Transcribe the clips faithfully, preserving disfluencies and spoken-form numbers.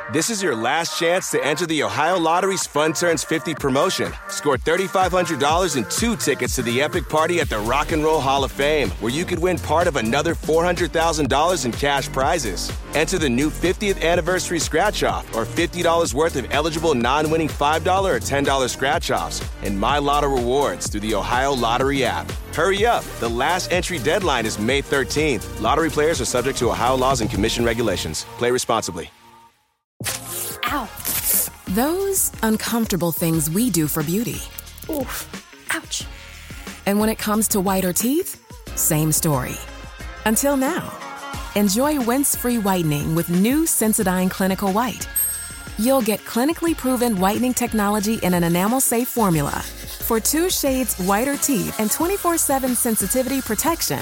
This is your last chance to enter the Ohio Lottery's Fun Turns fifty promotion. Score three thousand five hundred dollars and two tickets to the epic party at the Rock and Roll Hall of Fame, where you could win part of another four hundred thousand dollars in cash prizes. Enter the new fiftieth anniversary scratch-off or fifty dollars worth of eligible non-winning five dollars or ten dollars scratch-offs and My Lotto rewards through the Ohio Lottery app. Hurry up. The last entry deadline is May thirteenth. Lottery players are subject to Ohio laws and commission regulations. Play responsibly. Ow. Those uncomfortable things we do for beauty. Oof. Ouch. And when it comes to whiter teeth, same story. Until now. Enjoy rinse-free whitening with new Sensodyne Clinical White. You'll get clinically proven whitening technology in an enamel-safe formula for two shades whiter teeth and twenty-four seven sensitivity protection.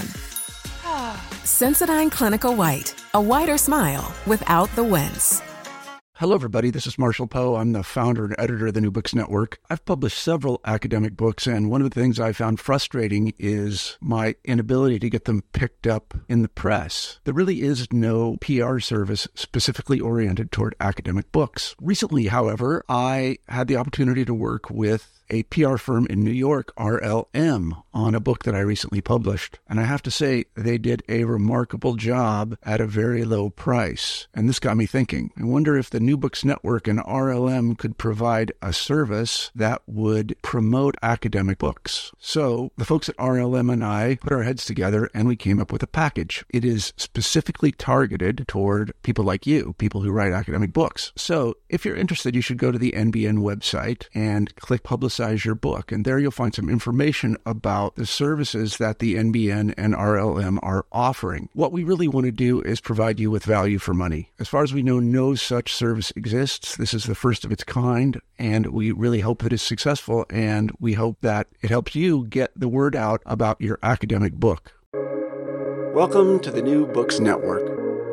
Sensodyne Clinical White. A whiter smile without the wince. Hello, everybody. This is Marshall Poe. I'm the founder and editor of the New Books Network. I've published several academic books, and one of the things I found frustrating is my inability to get them picked up in the press. There really is no P R service specifically oriented toward academic books. Recently, however, I had the opportunity to work with a P R firm in New York, R L M, on a book that I recently published. And I have to say, they did a remarkable job at a very low price. And this got me thinking. I wonder if the New Books Network and R L M could provide a service that would promote academic books. So the folks at R L M and I put our heads together and we came up with a package. It is specifically targeted toward people like you, people who write academic books. So if you're interested, you should go to the N B N website and click Publicize your book. And there you'll find some information about the services that the N B N and R L M are offering. What we really want to do is provide you with value for money. As far as we know, no such service exists. This is the first of its kind, and we really hope that it's successful, and we hope that it helps you get the word out about your academic book. Welcome to the New Books Network.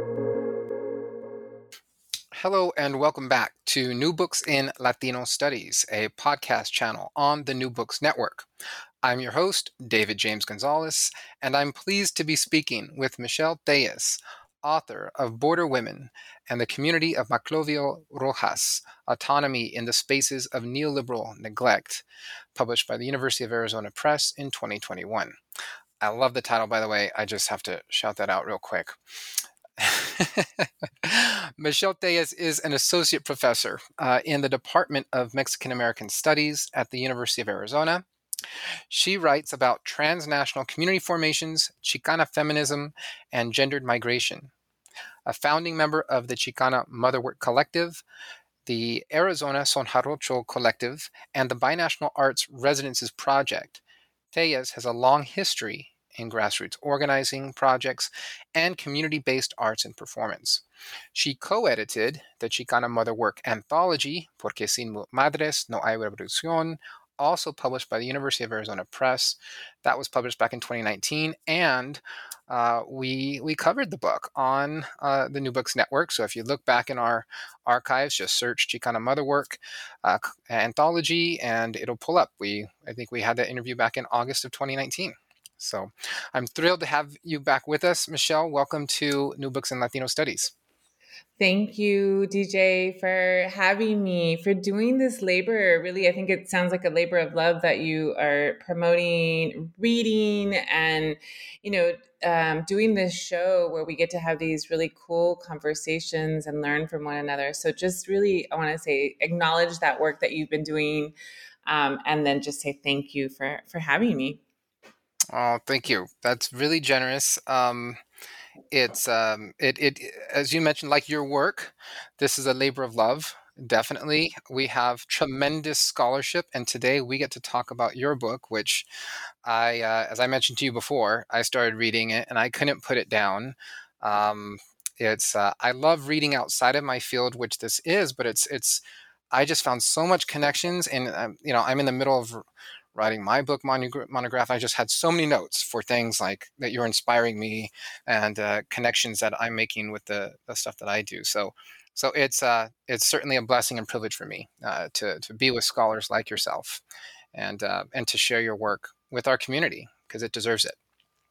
Hello and welcome back to New Books in Latino Studies, a podcast channel on the New Books Network. I'm your host, David James Gonzalez, and I'm pleased to be speaking with Michelle Tellez, author of Border Women and the Community of Maclovio Rojas, Autonomy in the Spaces of Neoliberal Neglect, published by the University of Arizona Press in twenty twenty-one. I love the title, by the way. I just have to shout that out real quick. Michelle Tellez is an associate professor uh, in the Department of Mexican American Studies at the University of Arizona. She writes about transnational community formations, Chicana feminism, and gendered migration. A founding member of the Chicana Motherwork Collective, the Arizona Son Jarocho Collective, and the Binational Arts Residences Project, Tellez has a long history in grassroots organizing projects and community-based arts and performance. She co-edited the Chicana Motherwork anthology, Porque Sin Madres No Hay Revolución, also published by the University of Arizona Press. That was published back in twenty nineteen, and uh, we we covered the book on uh, the New Books Network. So if you look back in our archives, just search Chicana Motherwork uh, anthology, and it'll pull up. We I think we had that interview back in August of twenty nineteen. So I'm thrilled to have you back with us, Michelle. Welcome to New Books in Latino Studies. Thank you, D J, for having me, for doing this labor. Really, I think it sounds like a labor of love that you are promoting reading and, you know, um, doing this show where we get to have these really cool conversations and learn from one another. So just really, I want to say, acknowledge that work that you've been doing, um, and then just say thank you for, for having me. Oh, thank you. That's really generous. Um, it's um, it it as you mentioned, like your work, this is a labor of love. Definitely, we have tremendous scholarship, and today we get to talk about your book, which I, uh, as I mentioned to you before, I started reading it and I couldn't put it down. Um, it's uh, I love reading outside of my field, which this is, but it's it's I just found so much connections, and um, you know, I'm in the middle of writing my book monog- monograph. I just had so many notes for things like that you're inspiring me and uh, connections that I'm making with the, the stuff that I do. So, so it's uh, it's certainly a blessing and privilege for me uh, to to be with scholars like yourself, and uh, and to share your work with our community because it deserves it.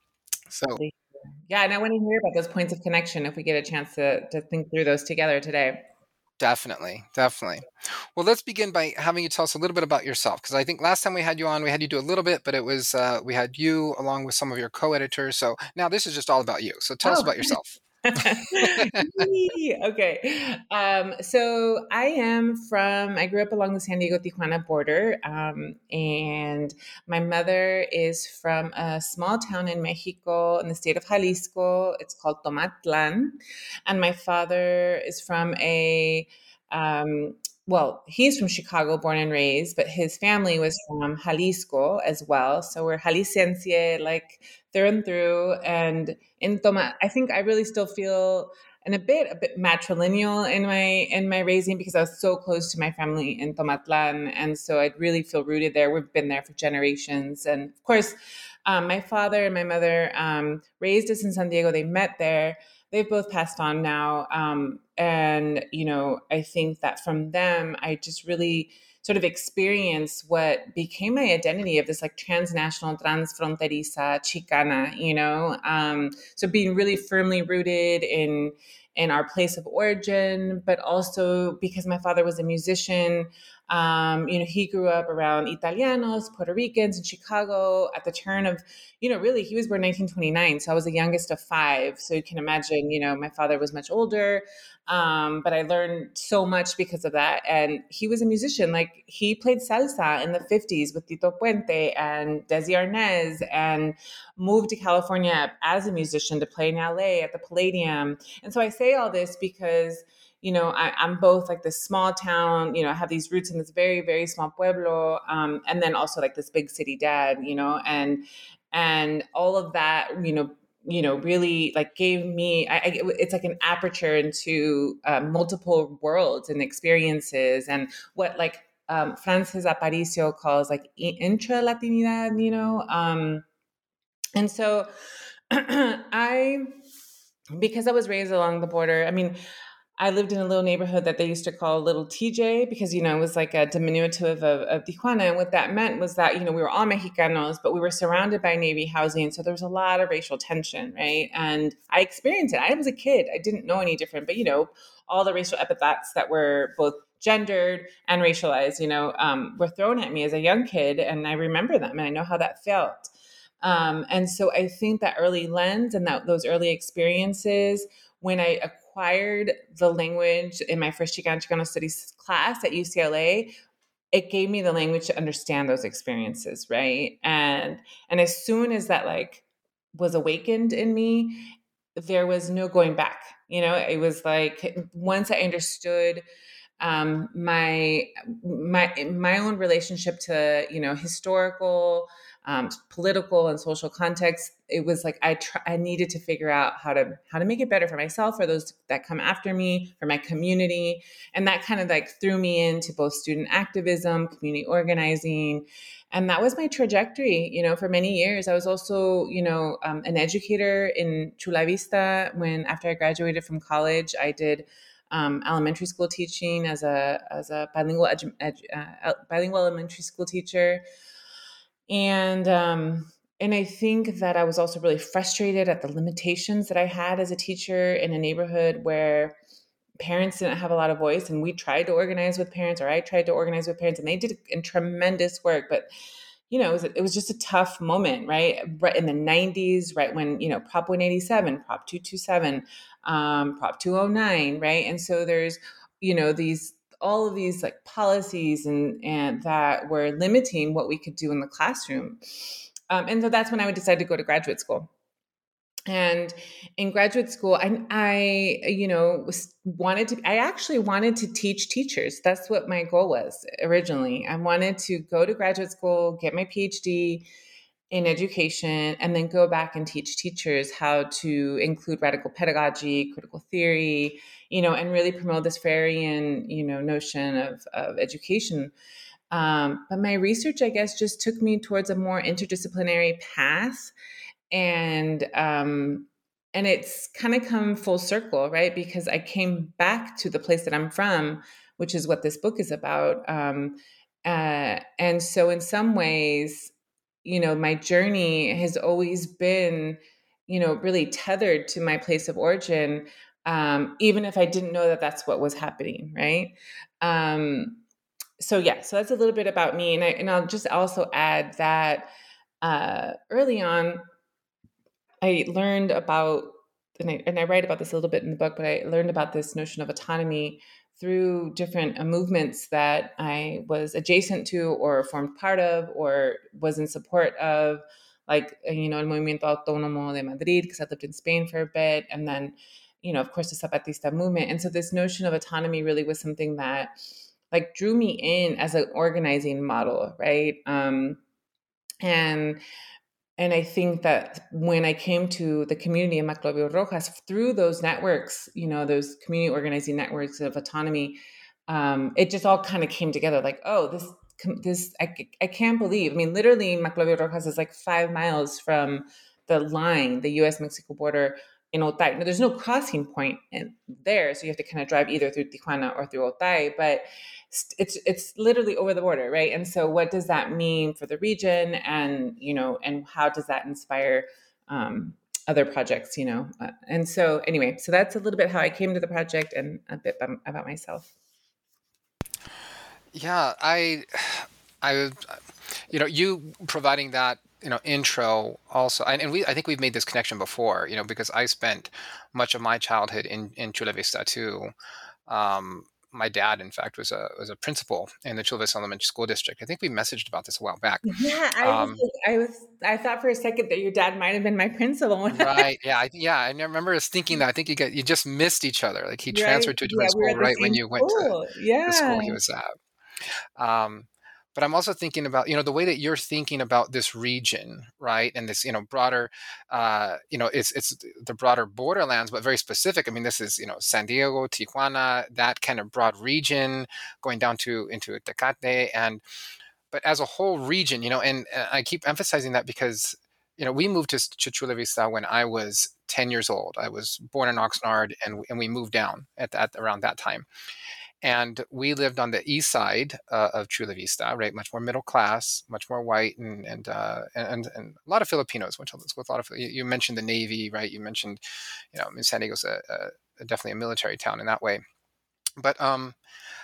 So, yeah, and I want to hear about those points of connection if we get a chance to to think through those together today. Definitely, definitely. Well, let's begin by having you tell us a little bit about yourself, because I think last time we had you on, we had you do a little bit, but it was uh, we had you along with some of your co-editors. So now this is just all about you. So tell us Oh. about yourself. Yee, okay. Um, so I am from, I grew up along the San Diego Tijuana border. Um, and my mother is from a small town in Mexico in the state of Jalisco. It's called Tomatlan. And my father is from a, um, well, he's from Chicago, born and raised, but his family was from Jalisco as well. So we're Jalisciense, like through and through. And in Toma, I think I really still feel and a bit a bit matrilineal in my in my raising because I was so close to my family in Tomatlan, and so I really feel rooted there. We've been there for generations, and of course, um, my father and my mother um, raised us in San Diego. They met there. They've both passed on now, um, and you know, I think that from them, I just really sort of experience what became my identity of this like transnational, transfronteriza, Chicana, you know? Um, so being really firmly rooted in in our place of origin, but also because my father was a musician, um, you know, he grew up around Italianos, Puerto Ricans in Chicago at the turn of, you know, really, he was born nineteen twenty-nine. So I was the youngest of five. So you can imagine, you know, my father was much older. Um, but I learned so much because of that. And he was a musician. Like he played salsa in the fifties with Tito Puente and Desi Arnaz, and moved to California as a musician to play in L A at the Palladium. And so I say all this because, you know, I, I'm both like this small town, you know, I have these roots in this very, very small pueblo. Um, and then also like this big city dad, you know, and, and all of that, you know, you know, really like gave me, I, I, it's like an aperture into uh, multiple worlds and experiences, and what like um, Frances Aparicio calls like intra-Latinidad, you know? Um, and so I, because I was raised along the border, I mean, I lived in a little neighborhood that they used to call Little T J because, you know, it was like a diminutive of, of Tijuana. And what that meant was that, you know, we were all Mexicanos, but we were surrounded by Navy housing. So there was a lot of racial tension, right? And I experienced it. I was a kid. I didn't know any different, but, you know, all the racial epithets that were both gendered and racialized, you know, um, were thrown at me as a young kid. And I remember them and I know how that felt. Um, and so I think that early lens and that those early experiences, when I acquired the language in my first Chicano Chicano Studies class at U C L A, it gave me the language to understand those experiences, right? And and as soon as that like was awakened in me, there was no going back. You know, it was like once I understood um, my my my own relationship to, you know, historical, um, political and social context, it was like I tr- I needed to figure out how to how to make it better for myself, for those that come after me, for my community, and that kind of like threw me into both student activism, community organizing, and that was my trajectory. You know, for many years, I was also, you know, um, an educator in Chula Vista. When after I graduated from college, I did um, elementary school teaching as a as a bilingual edu- edu- uh, bilingual elementary school teacher. And um, and I think that I was also really frustrated at the limitations that I had as a teacher in a neighborhood where parents didn't have a lot of voice, and we tried to organize with parents, or I tried to organize with parents, and they did a tremendous work. But you know, it was, it was just a tough moment, right? Right in the nineties, right when, you know, Prop one eighty-seven, Prop two twenty-seven, um, Prop two oh nine, right? And so there's, you know, these all of these like policies and and that were limiting what we could do in the classroom. Um, and so that's when I would decide to go to graduate school. And in graduate school, I, I, you know, was, wanted to, I actually wanted to teach teachers. That's what my goal was originally. I wanted to go to graduate school, get my PhD in education, and then go back and teach teachers how to include radical pedagogy, critical theory, you know, and really promote this Freirean, you know, notion of, of education. Um, but my research, I guess, just took me towards a more interdisciplinary path. And um, and it's kind of come full circle, right? Because I came back to the place that I'm from, which is what this book is about. Um, uh, and so, in some ways, you know, my journey has always been, you know, really tethered to my place of origin. um, even if I didn't know that that's what was happening, right? Um, so yeah, so that's a little bit about me, and I and I'll just also add that uh, early on, I learned about, and I, and I write about this a little bit in the book, but I learned about this notion of autonomy through different uh, movements that I was adjacent to or formed part of or was in support of, like, you know, El Movimiento Autónomo de Madrid, because I lived in Spain for a bit, and then, you know, of course, the Zapatista movement. And so this notion of autonomy really was something that, like, drew me in as an organizing model, right? Um, and and I think that when I came to the community in Maclovio Rojas, through those networks, you know, those community organizing networks of autonomy, um, it just all kind of came together. Like, oh, this, this, I, I can't believe. I mean, literally, Maclovio Rojas is like five miles from the line, the U S Mexico border in Otay. Now, there's no crossing point in there, so you have to kind of drive either through Tijuana or through Otay, but it's it's literally over the border, right? And so what does that mean for the region, and, you know, and how does that inspire um, other projects, you know? Uh, and so anyway, so that's a little bit how I came to the project and a bit about myself. Yeah, I, I, you know, you providing that, you know, intro also, and, and we, I think we've made this connection before, you know, because I spent much of my childhood in, in Chula Vista too. Um, my dad, in fact, was a was a principal in the Chula Vista Elementary School District. I think we messaged about this a while back. Yeah, I Um, was, I was, I thought for a second that your dad might have been my principal. right. Yeah. I, yeah. I remember us thinking that. I think you get you just missed each other. Like he Right? transferred to a Yeah, different we were school at the right when same you went to school. the Yeah. school he was at. Um, but I'm also thinking about, you know, the way that you're thinking about this region, right? And this, you know, broader, uh, you know, it's it's the broader borderlands, but very specific. I mean, this is, you know, San Diego, Tijuana, that kind of broad region going down to into Tecate. And, but as a whole region, you know, and, and I keep emphasizing that because, you know, we moved to, to Chula Vista when I was ten years old. I was born in Oxnard, and, and we moved down at that, around that time. And we lived on the east side uh, of Chula Vista, right? Much more middle class, much more white, and and uh, and, and a lot of Filipinos. Which with a lot of you, you mentioned the Navy, right? You mentioned, you know, San Diego's a, a, definitely a military town in that way. But um,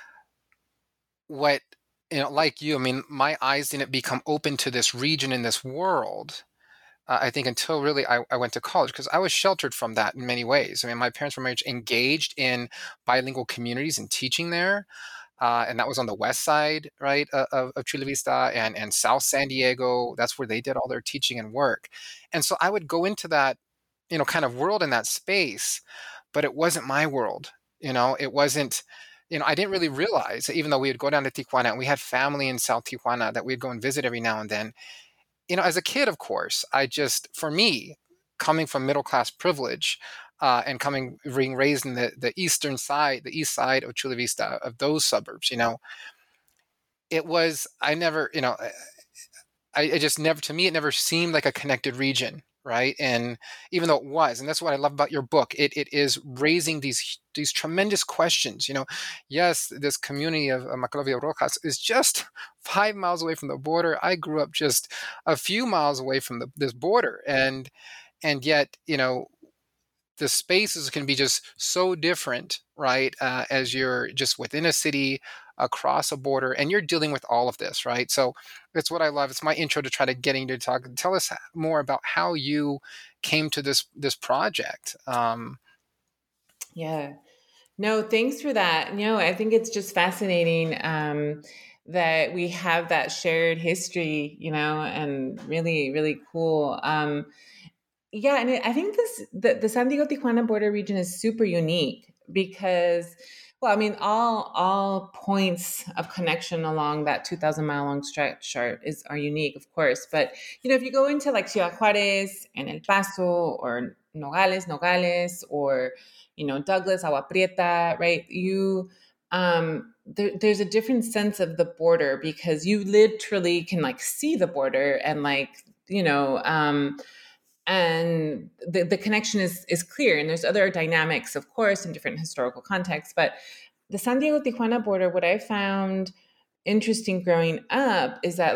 what, you know, like you, I mean, my eyes didn't become open to this region in this world. Uh, I think until really I, I went to college, because I was sheltered from that in many ways. I mean, my parents were very much engaged in bilingual communities and teaching there. Uh, and that was on the west side, right, uh, of, of Chula Vista and, and South San Diego. That's where they did all their teaching and work. And so I would go into that, you know, kind of world in that space, but it wasn't my world. You know, it wasn't, you know, I didn't really realize that even though we would go down to Tijuana and we had family in South Tijuana that we'd go and visit every now and then, you know, as a kid, of course, I just, for me, coming from middle-class privilege uh, and coming, being raised in the, the eastern side, the east side of Chula Vista, of those suburbs, you know, it was, I never, you know, I, I just never, to me, it never seemed like a connected region, right? And even though it was, and that's what I love about your book, it it is raising these these tremendous questions. You know, yes, this community of uh, Maclovio Rojas is just five miles away from the border. I grew up just a few miles away from the, this border, and and yet, you know, the spaces can be just so different, right? Uh, as you're just within a city, across a border, and you're dealing with all of this, right? So that's what I love. It's my intro to try to getting to talk. Tell us more about how you came to this this project. Um, yeah. No, thanks for that. You know, I think it's just fascinating um, that we have that shared history, you know, and really, really cool. Um, yeah, and I think this the, the San Diego Tijuana border region is super unique because, well, I mean, all all points of connection along that two thousand mile long stretch are is are unique, of course. But you know, if you go into like Ciudad Juarez and El Paso or Nogales, Nogales, or you know Douglas, Agua Prieta, right? You um, there, there's a different sense of the border because you literally can like see the border and like you know. Um, and the, the connection is is clear. And there's other dynamics, of course, in different historical contexts. But the San Diego-Tijuana border, what I found interesting growing up is that like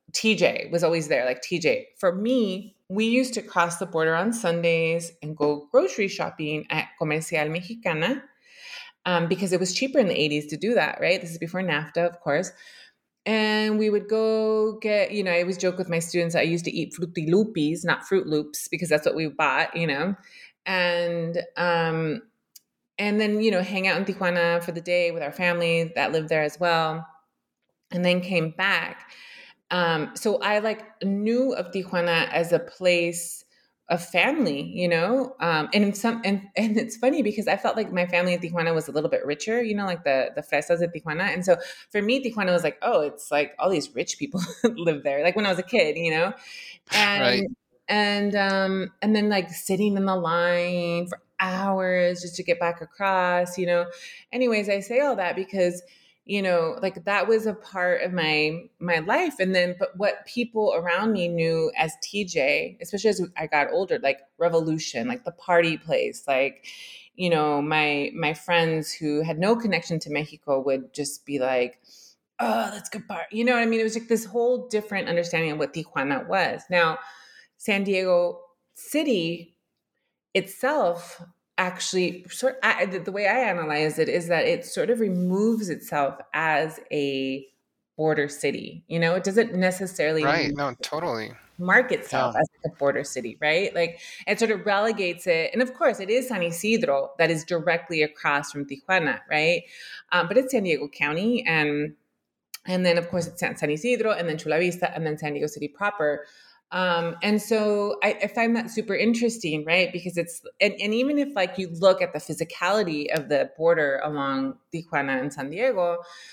T J was always there, like T J. For me, we used to cross the border on Sundays and go grocery shopping at Comercial Mexicana um, because it was cheaper in the eighties to do that, right? This is before NAFTA, of course. And we would go get, you know, I always joke with my students, I used to eat Fruity Loopies, not Fruit Loops, because that's what we bought, you know. And um, and then, you know, hang out in Tijuana for the day with our family that lived there as well. And then came back. Um, so I like knew of Tijuana as a place of family, you know, um, and in some, and, and it's funny because I felt like my family in Tijuana was a little bit richer, you know, like the, the fresas of Tijuana. And so for me, Tijuana was like, oh, it's like all these rich people live there. Like when I was a kid, you know, and, Right. and, um, and then like sitting in the line for hours just to get back across, you know. Anyways, I say all that because, you know, like that was a part of my my life. And then, but what people around me knew as T J, especially as I got older, like Revolution, like the party place, like, you know, my my friends who had no connection to Mexico would just be like, oh, that's good part. You know what I mean? It was like this whole different understanding of what Tijuana was. Now, San Diego City itself actually sort I, the way I analyze it is that it sort of removes itself as a border city. You know, it doesn't necessarily Right. No, totally. mark itself Yeah. as a border city, right? Like it sort of relegates it. And of course, it is San Isidro that is directly across from Tijuana, right? Um, but it's San Diego County, and and then of course it's San, San Isidro, and then Chula Vista, and then San Diego City proper. Um, and so I, I find that super interesting, right? Because it's, and, and even if like you look at the physicality of the border along Tijuana and San Diego,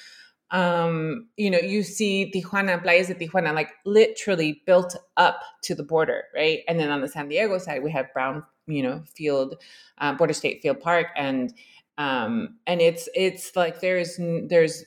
um, you know, you see Tijuana, playas de Tijuana, like literally built up to the border, right? And then on the San Diego side, we have Brown, you know, Field, uh, Border State Field Park. And, um, and it's, it's like, there's, there's,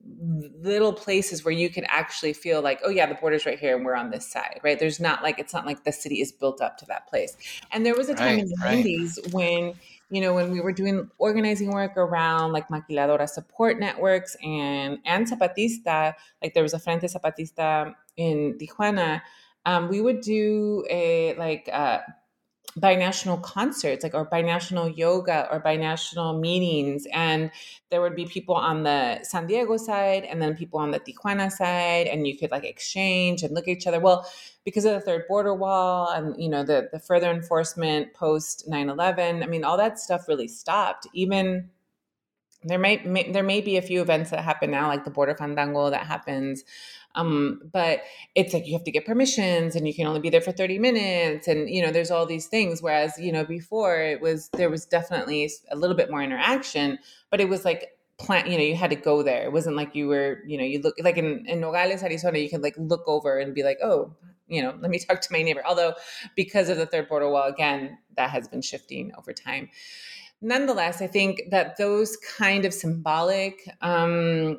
little places where you can actually feel like, oh yeah, the border's right here and we're on this side, right? There's not like, it's not like the city is built up to that place. And there was a time Right, in the right. nineties when, you know, when we were doing organizing work around like maquiladora support networks and, and Zapatista, like there was a Frente Zapatista in Tijuana, um, we would do a like, uh, binational concerts, like, or binational yoga or binational meetings. And there would be people on the San Diego side and then people on the Tijuana side, and you could like exchange and look at each other. Well, because of the third border wall and, you know, the, the further enforcement post nine eleven, I mean, all that stuff really stopped. Even there may, may there may be a few events that happen now, like the Border Fandango that happens. Um, but it's like you have to get permissions and you can only be there for thirty minutes. And, you know, there's all these things. Whereas, you know, before it was, there was definitely a little bit more interaction, but it was like plant, you know, you had to go there. It wasn't like you were, you know, you look like in, in Nogales, Arizona, you could like look over and be like, oh, you know, let me talk to my neighbor. Although because of the third border wall, again, that has been shifting over time. Nonetheless, I think that those kind of symbolic, um,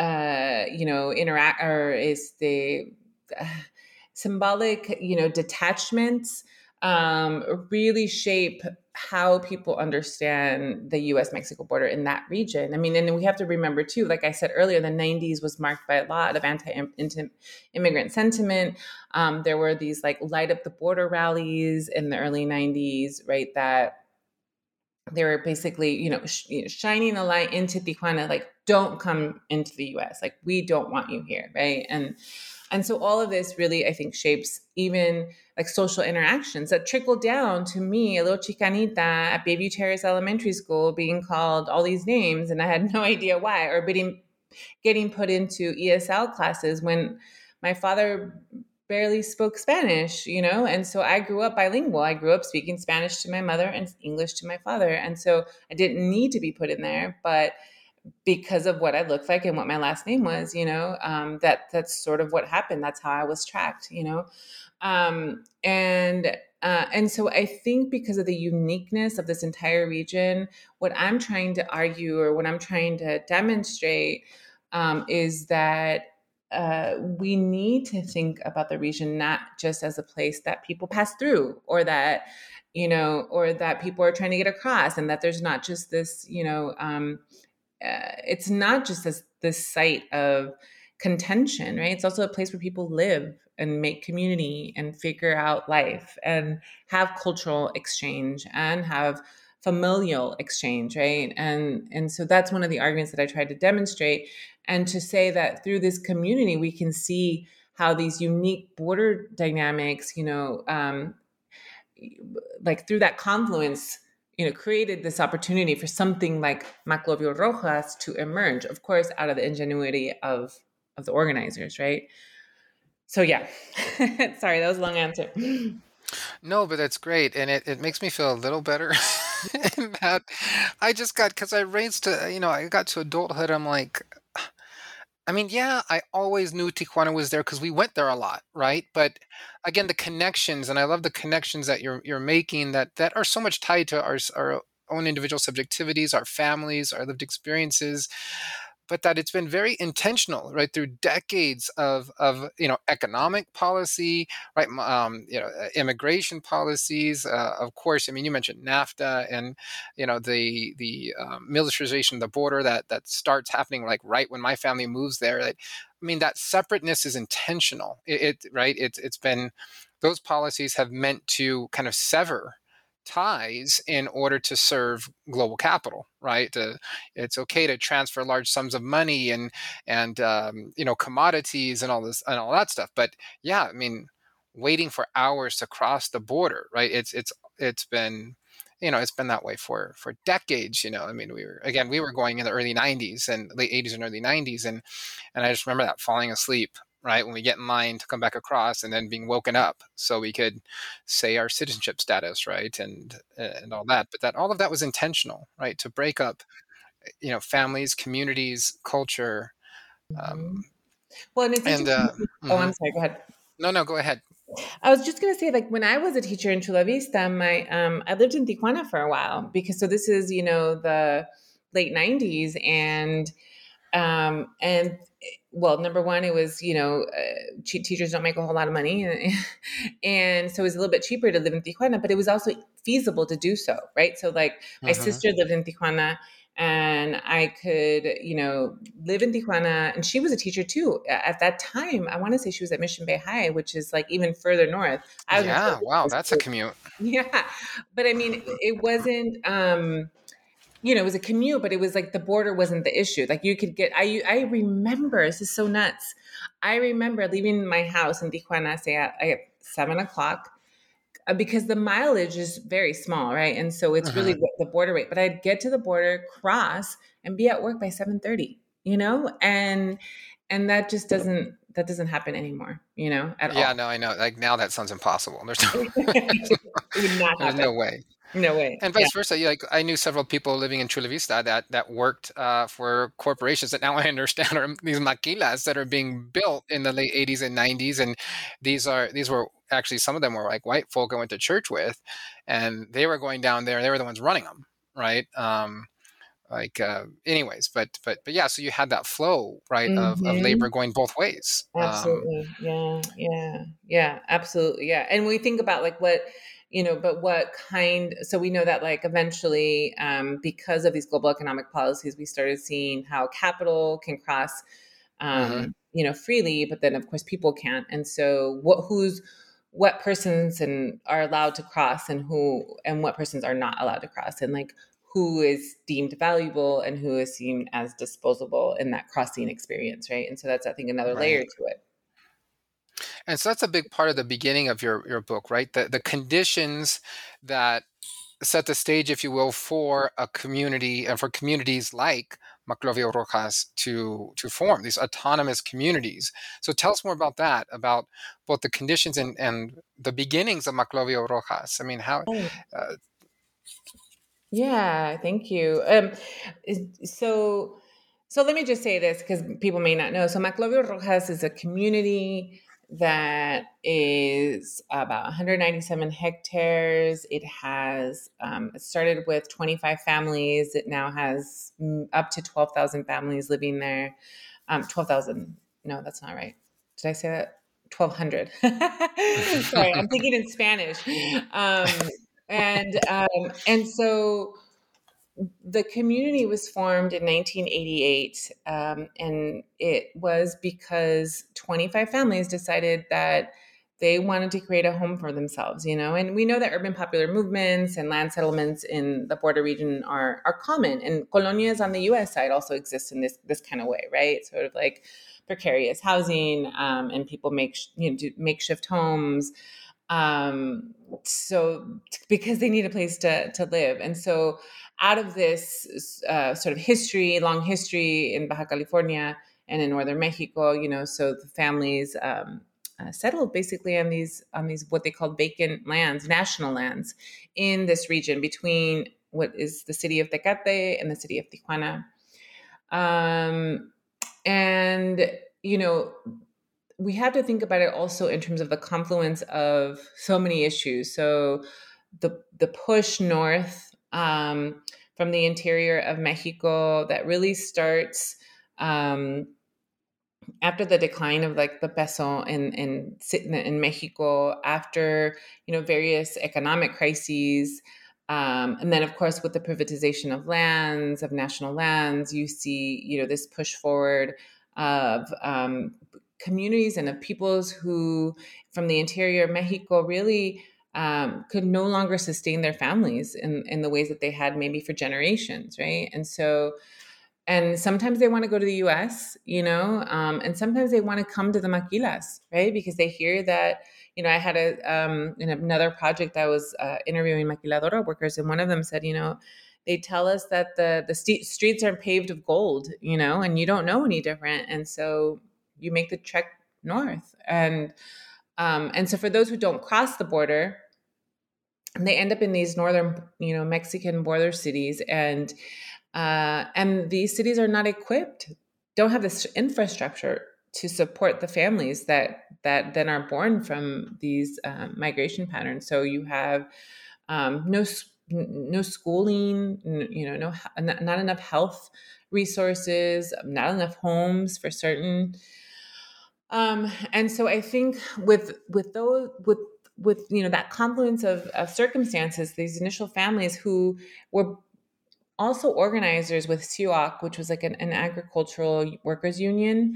uh, you know, interact or is the uh, symbolic, you know, detachments um, really shape how people understand the U S Mexico border in that region. I mean, and we have to remember too, like I said earlier, the nineties was marked by a lot of anti-immigrant sentiment. Um, there were these like light up the border rallies in the early nineties, right? That they were basically, you know, sh- you know, shining a light into Tijuana, like, don't come into the U S. Like, we don't want you here, right? And and so all of this really, I think, shapes even like social interactions that trickle down to me, a little chicanita at Bayview Terrace Elementary School, being called all these names, and I had no idea why, or getting getting put into E S L classes when my father barely spoke Spanish, you know? And so I grew up bilingual. I grew up speaking Spanish to my mother and English to my father. And so I didn't need to be put in there, but because of what I looked like and what my last name was, you know, um, that that's sort of what happened. That's how I was tracked, you know? Um, and, uh, and so I think because of the uniqueness of this entire region, what I'm trying to argue or what I'm trying to demonstrate um, is that Uh, we need to think about the region not just as a place that people pass through, or that, you know, or that people are trying to get across, and that there's not just this, you know, um, uh, it's not just this this site of contention, right? It's also a place where people live and make community and figure out life and have cultural exchange and have familial exchange, right? And and so that's one of the arguments that I tried to demonstrate, and to say that through this community we can see how these unique border dynamics, you know, um, like through that confluence, you know, created this opportunity for something like Maclovio Rojas to emerge, of course, out of the ingenuity of of the organizers, right? So yeah, sorry, that was a long answer. No, but that's great, and it, it makes me feel a little better in that I just got because I raised to you know I got to adulthood. I'm like, I mean, yeah, I always knew Tijuana was there because we went there a lot, right? But again, the connections, and I love the connections that you're you're making that that are so much tied to our s- our own individual subjectivities, our families, our lived experiences, but that it's been very intentional, right, through decades of of you know economic policy, right, m- um, you know, uh, immigration policies, uh, of course. I mean, you mentioned NAFTA and you know the the um, militarization of the border that that starts happening like right when my family moves there. Like, I mean, that separateness is intentional. It, it right. It's it's been those policies have meant to kind of sever ties in order to serve global capital, right? To, it's okay to transfer large sums of money and and um, you know commodities and all this and all that stuff. But yeah, I mean, waiting for hours to cross the border, right? It's it's it's been you know it's been that way for for decades. You know, I mean, we were again we were going in the early nineties and late eighties and early nineties, and and I just remember that falling asleep. Right when we get in line to come back across, and then being woken up so we could say our citizenship status, right, and and all that. But that all of that was intentional, right, to break up, you know, families, communities, culture, um, Mhm. Well, and it's and interesting. uh, Oh, mhm. I'm sorry. Go ahead. No, no, go ahead. I was just gonna say, like when I was a teacher in Chula Vista, my um, I lived in Tijuana for a while because so this is you know the late nineties, and um, and well, number one, it was you know uh, che- teachers don't make a whole lot of money, and, and so it was a little bit cheaper to live in Tijuana, but it was also feasible to do so, right? So like my Hmm. sister lived in Tijuana, and I could, you know, live in Tijuana. And she was a teacher too. A- At that time, I want to say she was at Mission Bay High, which is like even further north. I was in Yeah, wow, Chula that's a Vista. commute. Yeah. But I mean, it wasn't, um, you know, it was a commute, but it was like the border wasn't the issue. Like you could get, I, I remember, this is so nuts. I remember leaving my house in Tijuana, say at, at seven o'clock, uh, because the mileage is very small, right? And so it's really Hmm. the the border rate. But I'd get to the border, cross, and be at work by seven thirty. You know, and and that just doesn't that doesn't happen anymore. You know, at Yeah, all. no, I know. Like now, that sounds impossible. There's no, It would not there's happen. no way. No way. And Yeah. vice versa. Yeah, like I knew several people living in Chula Vista that that worked uh, for corporations that now I understand are these maquilas that are being built in the late eighties and nineties, and these are these were actually some of them were like white folk I went to church with, and they were going down there. They were the ones running them, right? Um, like, uh, anyways, but but but yeah. So you had that flow, right, of of Hmm. labor going both ways. Um, Absolutely. Yeah. Yeah. Yeah. Absolutely. Yeah. And we think about like what, you know, but what kind, so we know that like eventually, um, because of these global economic policies, we started seeing how capital can cross, mhm. um, you know, freely, but then of course people can't. And so what, who's, what persons and are allowed to cross and who, and what persons are not allowed to cross, and like who is deemed valuable and who is seen as disposable in that crossing experience, right? And so that's, I think, another layer Right. to it. And so that's a big part of the beginning of your your book, right? The the conditions that set the stage, if you will, for a community and for communities like Maclovio Rojas to to form these autonomous communities. So tell us more about that, about both the conditions and and the beginnings of Maclovio Rojas. I mean, how? Oh, Uh, yeah, thank you. Um, is- so, so let me just say this because people may not know. So, Maclovio Rojas is a community that is about one hundred ninety-seven hectares. It has um, it started with twenty-five families. It now has mm, up to twelve thousand families living there. Um, twelve thousand. No, that's not right. Did I say that? twelve hundred. Sorry, I'm thinking in Spanish. Um, and um, and so the community was formed in nineteen eighty-eight, um, and it was because twenty-five families decided that they wanted to create a home for themselves, you know. And we know that urban popular movements and land settlements in the border region are are common, and colonias on the U S side also exist in this this kind of way, right? Sort of like precarious housing, um, and people make you know do makeshift homes. Um, so because they need a place to to live, and so out of this uh, sort of history, long history in Baja California and in northern Mexico, you know, so the families um, uh, settled basically on these on these what they called vacant lands, national lands, in this region between what is the city of Tecate and the city of Tijuana, um, and you know. We have to think about it also in terms of the confluence of so many issues. So the the push north um, from the interior of Mexico that really starts um, after the decline of like the peso in, in in Mexico, after you know various economic crises. Um, and then, of course, with the privatization of lands, of national lands, you see, you know, this push forward of um, communities and of peoples who, from the interior of Mexico, really um, could no longer sustain their families in, in the ways that they had maybe for generations, right? And so, and sometimes they want to go to the U S, you know, um, and sometimes they want to come to the maquilas, right? Because they hear that, you know, I had a um, in another project I was uh, interviewing maquiladora workers, and one of them said, you know, they tell us that the the st- streets are paved of gold, you know, and you don't know any different, and so you make the trek north, and um, and so for those who don't cross the border, they end up in these northern, you know, Mexican border cities, and uh, and these cities are not equipped, don't have this infrastructure to support the families that that then are born from these um, migration patterns. So you have um, no no schooling, you know, no not, not enough health resources, not enough homes for certain. Um, and so I think with with those with with you know that confluence of, of circumstances, these initial families who were also organizers with C U A C, which was like an, an agricultural workers union,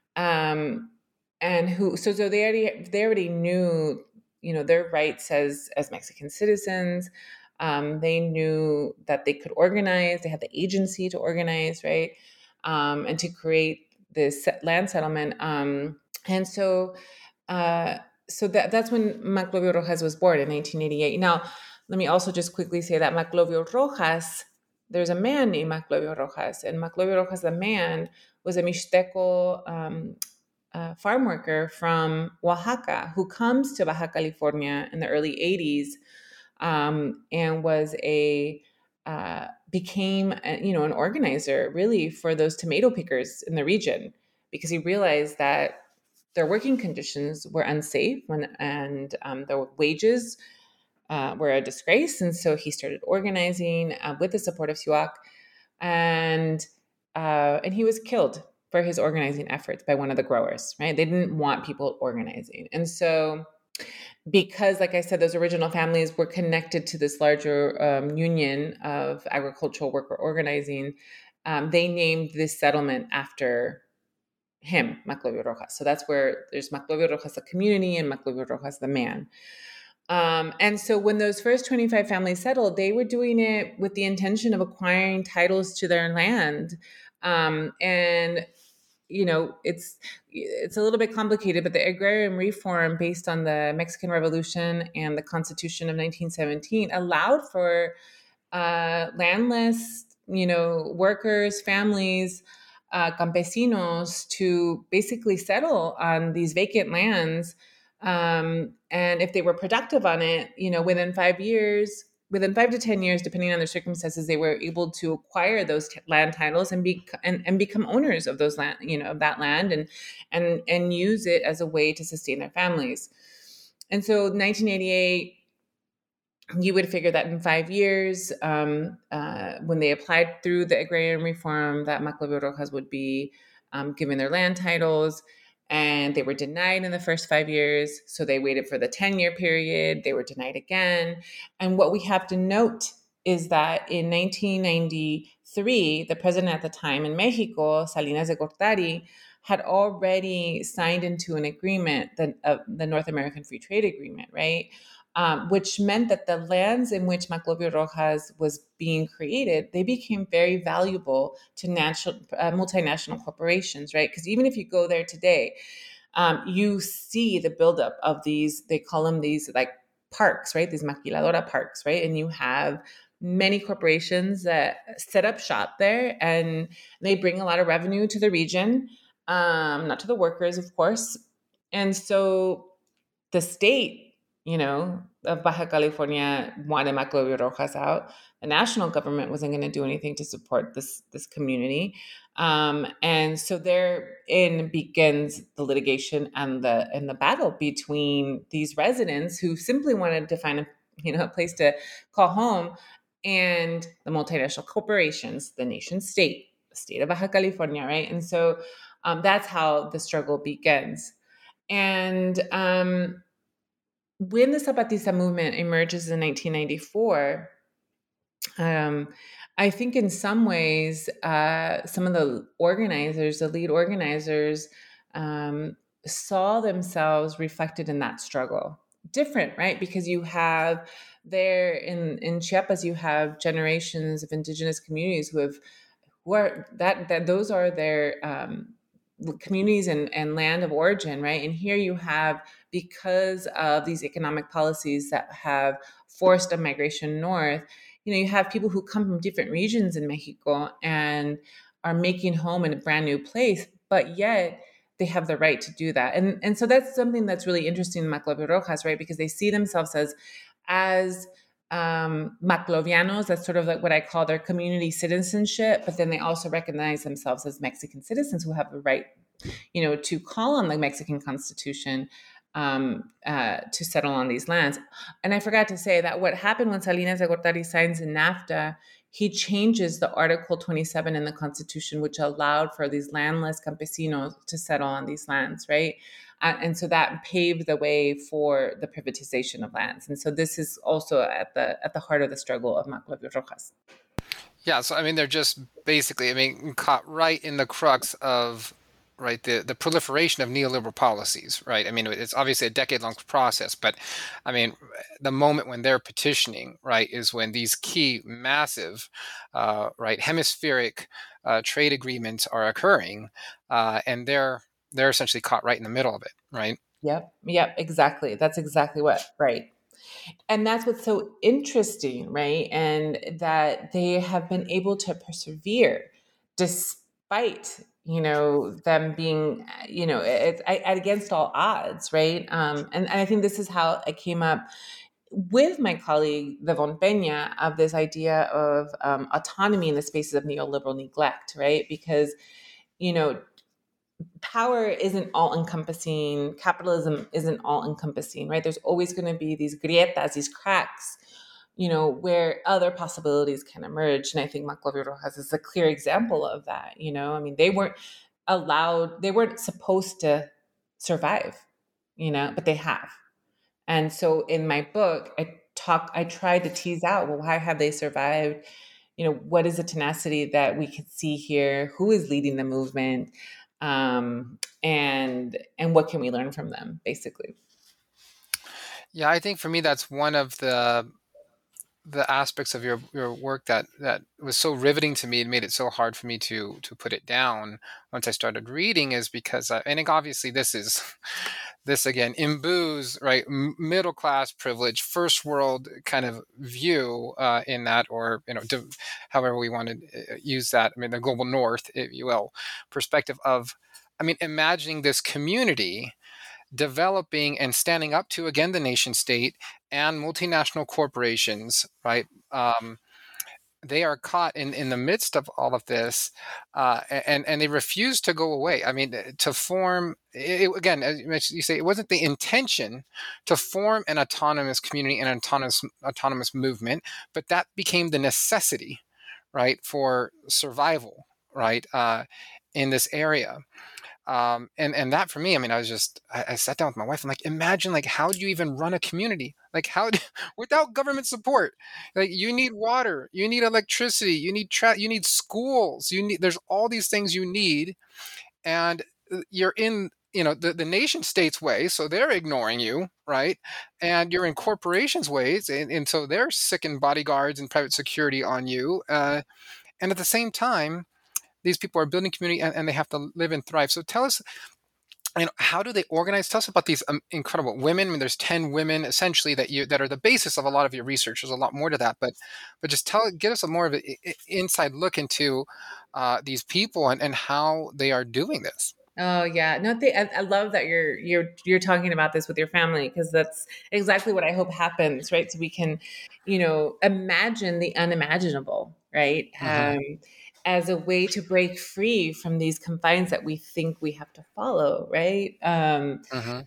um, and who so so they already they already knew you know their rights as as Mexican citizens. Um, they knew that they could organize. They had the agency to organize, right, um, and to create this land settlement. Um, and so, uh, so that that's when Maclovio Rojas was born in nineteen eighty-eight. Now, let me also just quickly say that Maclovio Rojas, there's a man named Maclovio Rojas, and Maclovio Rojas, the man, was a Mixteco um, uh, farm worker from Oaxaca who comes to Baja California in the early eighties um, and was a uh, became a, you know an organizer really for those tomato pickers in the region, because he realized that their working conditions were unsafe when, and um, their wages uh, were a disgrace. And so he started organizing uh, with the support of C U A C, and uh, and he was killed for his organizing efforts by one of the growers, right? They didn't want people organizing. And so because, like I said, those original families were connected to this larger um, union of agricultural worker organizing, um, they named this settlement after him, Maclovio Rojas. So that's where there's Maclovio Rojas, the community, and Maclovio Rojas, the man. Um, and so when those first twenty-five families settled, they were doing it with the intention of acquiring titles to their land. Um, and, you know, it's it's a little bit complicated, but the agrarian reform based on the Mexican Revolution and the Constitution of nineteen seventeen allowed for uh, landless, you know, workers, families, uh, campesinos to basically settle on these vacant lands. Um, and if they were productive on it, you know, within five years, within five to ten years, depending on their circumstances, they were able to acquire those t- land titles and be and, and become owners of those land, you know, of that land, and and and use it as a way to sustain their families. And so, nineteen eighty-eight, you would figure that in five years, um, uh, when they applied through the agrarian reform, that Maclovio Rojas would be um, given their land titles. And they were denied in the first five years. So they waited for the ten-year period. They were denied again. And what we have to note is that in nineteen ninety-three, the president at the time in Mexico, Salinas de Gortari, had already signed into an agreement, the, uh, the North American Free Trade Agreement, right? Um, which meant that the lands in which Maclovio Rojas was being created, they became very valuable to national, uh, multinational corporations, right? Because even if you go there today, um, you see the buildup of these, they call them these like parks, right? These maquiladora parks, right? And you have many corporations that set up shop there, and they bring a lot of revenue to the region, um, not to the workers, of course. And so the state, you know, of Baja California wanted Maclovio Rojas out. The national government wasn't going to do anything to support this this community. Um, and so therein begins the litigation and the and the battle between these residents who simply wanted to find a, you know, a place to call home, and the multinational corporations, the nation state, the state of Baja California, right? And so um, that's how the struggle begins. And um, when the Zapatista movement emerges in nineteen ninety-four, um, I think in some ways, uh, some of the organizers, the lead organizers, um, saw themselves reflected in that struggle. Different, right? Because you have there in, in Chiapas, you have generations of indigenous communities who have, who are, that, that those are their um, communities and, and land of origin, right? And here you have, because of these economic policies that have forced a migration north, you know, you have people who come from different regions in Mexico and are making home in a brand new place, but yet they have the right to do that. And, and so that's something that's really interesting in Maclovio Rojas, right? Because they see themselves as, as um, Maclovianos, that's sort of like what I call their community citizenship, but then they also recognize themselves as Mexican citizens who have the right, you know, to call on the Mexican Constitution um, uh, to settle on these lands. And I forgot to say that what happened when Salinas de Gortari signs in NAFTA, he changes the Article twenty-seven in the Constitution, which allowed for these landless campesinos to settle on these lands, right? Uh, and so that paved the way for the privatization of lands. And so this is also at the at the heart of the struggle of Maclovio Rojas. Yeah, so I mean, they're just basically, I mean, caught right in the crux of, right, the, the proliferation of neoliberal policies, right? I mean, it's obviously a decade-long process, but I mean, the moment when they're petitioning, right, is when these key, massive, uh, right, hemispheric uh, trade agreements are occurring, uh, and they're they're essentially caught right in the middle of it, right? Yep, yep, exactly. That's exactly what, right. And that's what's so interesting, right? And that they have been able to persevere despite, you know, them being, you know, it's against all odds, right? Um, and, and I think this is how I came up with my colleague, Devon Peña, of this idea of um, autonomy in the spaces of neoliberal neglect, right? Because, you know, power isn't all encompassing. Capitalism isn't all encompassing, right? There's always going to be these grietas, these cracks, you know, where other possibilities can emerge. And I think Maclovio Rojas is a clear example of that. You know, I mean, they weren't allowed, they weren't supposed to survive, you know, but they have. And so in my book, I talk, I tried to tease out, well, why have they survived? You know, what is the tenacity that we could see here? Who is leading the movement? Um, and and what can we learn from them, basically? Yeah, I think for me that's one of the the aspects of your your work that that was so riveting to me and made it so hard for me to to put it down once I started reading, is because I, and obviously this is this again imbues, right, middle class privilege, first world kind of view uh, in that, or you know, to, however we want to use that. I mean, the global north, if you will, perspective of, I mean, imagining this community developing and standing up to, again, the nation state and multinational corporations, right? Um, they are caught in, in the midst of all of this, uh, and, and they refuse to go away. I mean, to form, it, again, as you say, it wasn't the intention to form an autonomous community, an autonomous, autonomous movement, but that became the necessity, right, for survival, right, uh, in this area. Um, and, and that for me, I mean, I was just, I, I sat down with my wife. I'm like, imagine like, how do you even run a community? Like how, do, without government support, like you need water, you need electricity, you need, tra- you need schools, you need, there's all these things you need. And you're in, you know, the, the nation state's way. So they're ignoring you. Right. And you're in corporations ways. And, and so they're sicking bodyguards and private security on you. Uh, and at the same time, these people are building community and, and they have to live and thrive. So tell us, you know, how do they organize? Tell us about these um, incredible women. I mean, there's ten women essentially that you that are the basis of a lot of your research. There's a lot more to that, but but just tell, get us a more of an inside look into uh, these people and, and how they are doing this. Oh yeah, no, th- I, I love that you're you're you're talking about this with your family, because that's exactly what I hope happens, right? So we can, you know, imagine the unimaginable, right? Mm-hmm. Um, as a way to break free from these confines that we think we have to follow, right? Um, Mm-hmm.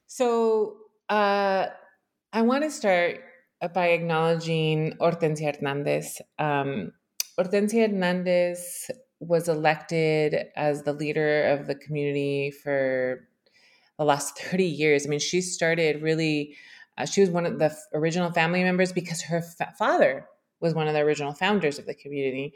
so uh, I want to start by acknowledging Hortensia Hernandez. Um, Hortensia Hernandez was elected as the leader of the community for the last thirty years. I mean, she started really, uh, she was one of the f- original family members because her fa- father was one of the original founders of the community.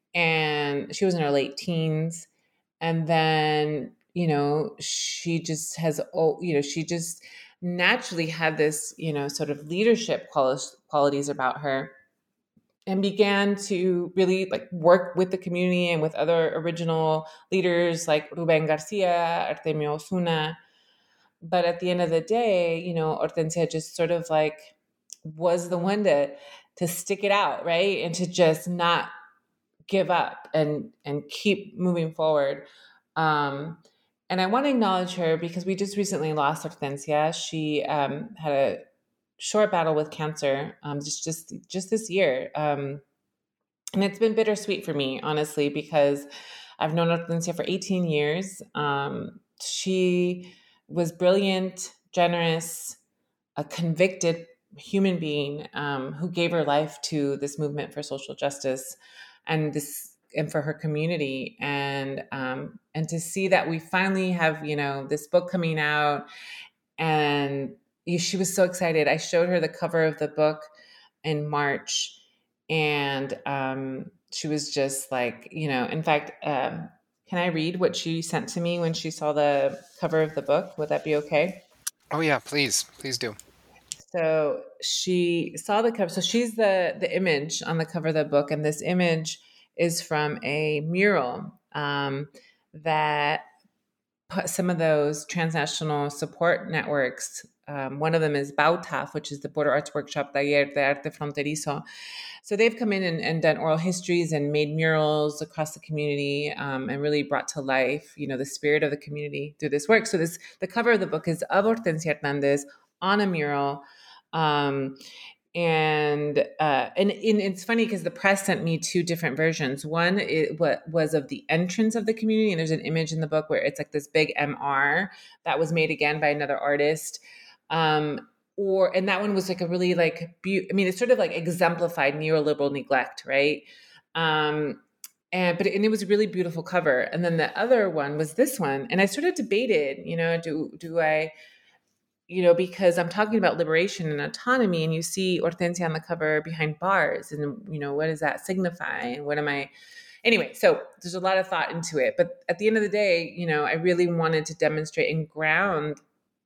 And she was in her late teens. And then, you know, she just has, oh, you know, she just naturally had this, you know, sort of leadership quali- qualities about her, and began to really like work with the community and with other original leaders like Ruben Garcia, Artemio Osuna. But at the end of the day, you know, Hortensia just sort of like was the one to to stick it out, right? And to just not give up and and keep moving forward. Um, and I want to acknowledge her because we just recently lost Hortensia. She um, had a short battle with cancer um, just just just this year. Um, and it's been bittersweet for me, honestly, because I've known Hortensia for eighteen years. Um, she was brilliant, generous, a convicted human being um, who gave her life to this movement for social justice and this and for her community. And um, and to see that we finally have, you know, this book coming out, and she was so excited. I showed her the cover of the book in March, and um, she was just like, you know, in fact, um, can I read what she sent to me when she saw the cover of the book? Would that be okay? Oh yeah, please, please do. So she saw the cover. So she's the the image on the cover of the book, and this image is from a mural um, that put some of those transnational support networks. Um, one of them is BAUTAF, which is the Border Arts Workshop Taller de Arte Fronterizo. So they've come in and, and done oral histories and made murals across the community, um, and really brought to life, you know, the spirit of the community through this work. So this the cover of the book is of Hortensia Hernandez on a mural. Um, and uh, and, and it's funny because the press sent me two different versions. One it, what was of the entrance of the community, and there's an image in the book where it's like this big M R that was made again by another artist. Um, or and that one was like a really like be- I mean, it's sort of like exemplified neoliberal neglect, right? Um, and but it, and it was a really beautiful cover. And then the other one was this one, and I sort of debated, you know, do do I you know, because I'm talking about liberation and autonomy, and you see Hortensia on the cover behind bars, and, you know, what does that signify? And what am I, anyway, so there's a lot of thought into it. But at the end of the day, you know, I really wanted to demonstrate and ground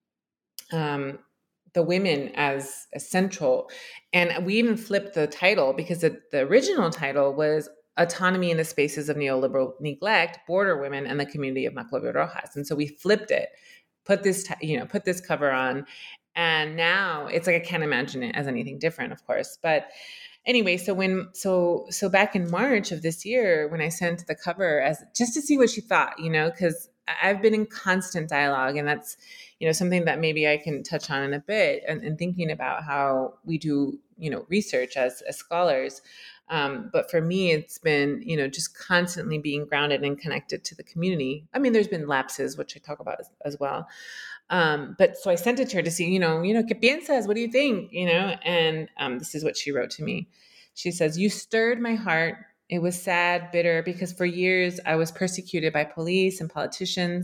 um, the women as, as central. And we even flipped the title because the, the original title was Autonomy in the Spaces of Neoliberal Neglect, Border Women and the Community of Maclovio Rojas. And so we flipped it. Put this, you know, put this cover on, and now it's like I can't imagine it as anything different, of course. But anyway, so when so so back in March of this year, when I sent the cover as just to see what she thought, you know, because I've been in constant dialogue, and that's, you know, something that maybe I can touch on in a bit, and, and thinking about how we do, you know, research as as scholars. Um, but for me, it's been, you know, just constantly being grounded and connected to the community. I mean, there's been lapses, which I talk about as, as well. Um, but so I sent it to her to see, you know, you know, ¿qué piensas? What do you think? You know, and um, this is what she wrote to me. She says, "You stirred my heart. It was sad, bitter, because for years I was persecuted by police and politicians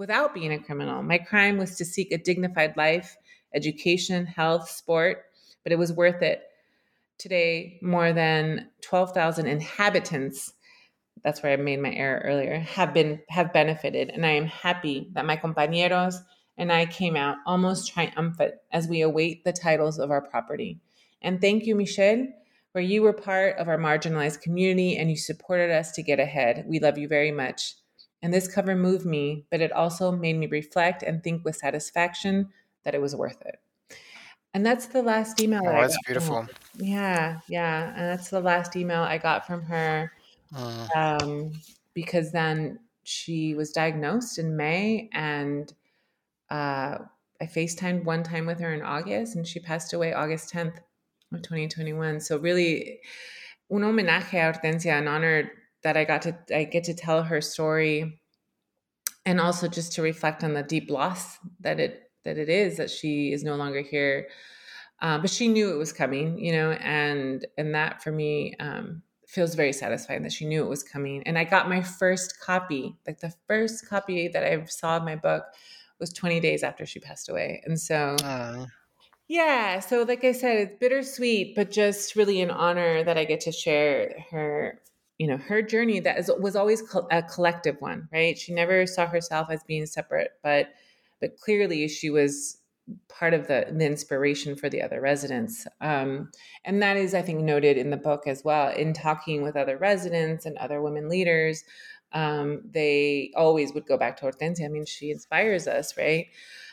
without being a criminal. My crime was to seek a dignified life, education, health, sport, but it was worth it. Today, more than twelve thousand inhabitants, that's where I made my error earlier, have been have benefited, and I am happy that my compañeros and I came out almost triumphant as we await the titles of our property. And thank you, Michelle, where you were part of our marginalized community and you supported us to get ahead. We love you very much. And this cover moved me, but it also made me reflect and think with satisfaction that it was worth it. And that's the last email. Oh, that I that's got beautiful. from- Yeah, yeah. And that's the last email I got from her. Mm. Um, because then she was diagnosed in May, and uh, I FaceTimed one time with her in August, and she passed away August tenth of twenty twenty-one. So really, un homenaje a Hortensia, an honor that I got to I get to tell her story, and also just to reflect on the deep loss that it that it is that she is no longer here. Uh, but she knew it was coming, you know, and and that for me um, feels very satisfying that she knew it was coming. And I got my first copy, like the first copy that I saw of my book was twenty days after she passed away. And so, Mm. yeah, so like I said, it's bittersweet, but just really an honor that I get to share her, you know, her journey that is, was always co- a collective one, right? She never saw herself as being separate, but but clearly she was part of the, the inspiration for the other residents. Um, and that is, I think, noted in the book as well. In talking with other residents and other women leaders, um, they always would go back to Hortensia. I mean, she inspires us, right?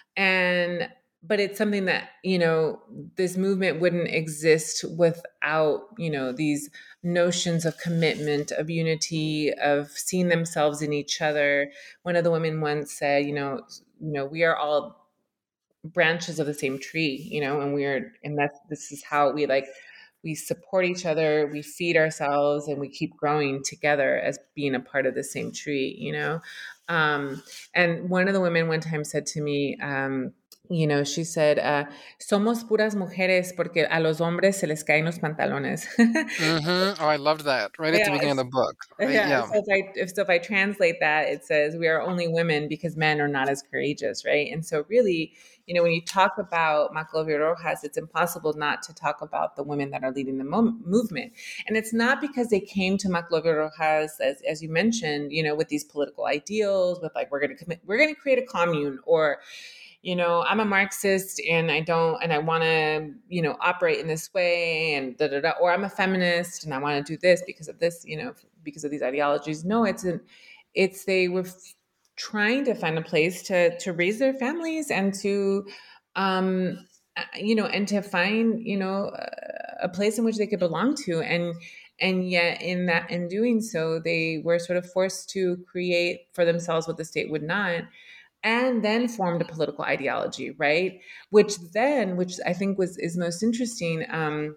And but it's something that, you know, this movement wouldn't exist without, you know, these notions of commitment, of unity, of seeing themselves in each other. One of the women once said, you know, you know, we are all branches of the same tree, you know, and we're, and that's, this is how we like, we support each other, we feed ourselves, and we keep growing together as being a part of the same tree, you know? Um, and one of the women one time said to me, um, you know, she said, uh, somos puras mujeres porque a los hombres se les caen los pantalones. Mm-hmm. Oh, I loved that right at the Yeah, beginning of the book. Right? yeah. Yeah. So if I if so if I translate that, it says we are only women because men are not as courageous, right? And so really, you know, when you talk about Maclovio Rojas, it's impossible not to talk about the women that are leading the mo- movement. And it's not because they came to Maclovio Rojas, as as you mentioned, you know, with these political ideals, with like we're going to commit, we're going to create a commune, or you know, I'm a Marxist and I don't, and I want to, you know, operate in this way, and da da da, or I'm a feminist and I want to do this because of this, you know, because of these ideologies. No, it's an, it's they were f- trying to find a place to to raise their families and to, um, uh, you know, and to find, you know, a, a place in which they could belong to, and and yet in that in doing so, they were sort of forced to create for themselves what the state would not, and then formed a political ideology, right? Which then, which I think was is most interesting, um,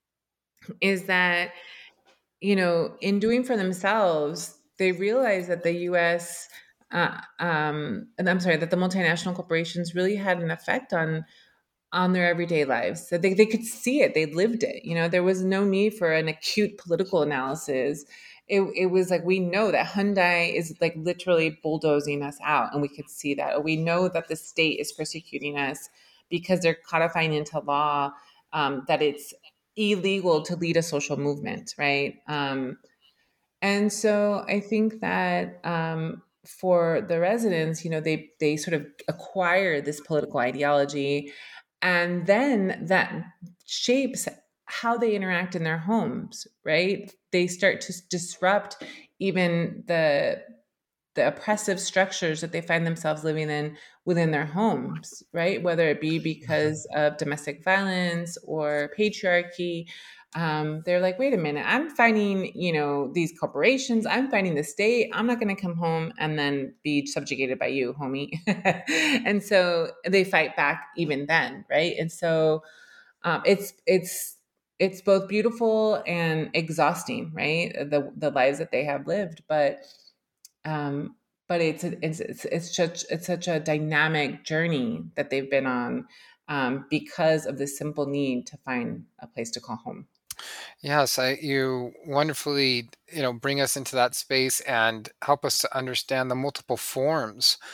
is that, you know, in doing for themselves, they realized that the U S, uh, um, and I'm sorry, that the multinational corporations really had an effect on on their everyday lives. So they, they could see it, they lived it. You know, there was no need for an acute political analysis. It, it was like, we know that Hyundai is like literally bulldozing us out, and we could see that. Or we know that the state is persecuting us because they're codifying into law um, that it's illegal to lead a social movement, right? Um, and so I think that um, for the residents, you know, they they sort of acquire this political ideology, and then that shapes how they interact in their homes, right? They start to disrupt even the the oppressive structures that they find themselves living in within their homes, right? Whether it be because of domestic violence or patriarchy. Um, they're like, wait a minute, I'm fighting, you know, these corporations, I'm fighting the state. I'm not going to come home and then be subjugated by you, homie. And so they fight back even then, right? And so um, it's it's it's both beautiful and exhausting, right? The the lives that they have lived, but um, but it's it's it's it's such it's such a dynamic journey that they've been on um, because of the simple need to find a place to call home. Yes, I, you wonderfully, you know, bring us into that space and help us to understand the multiple forms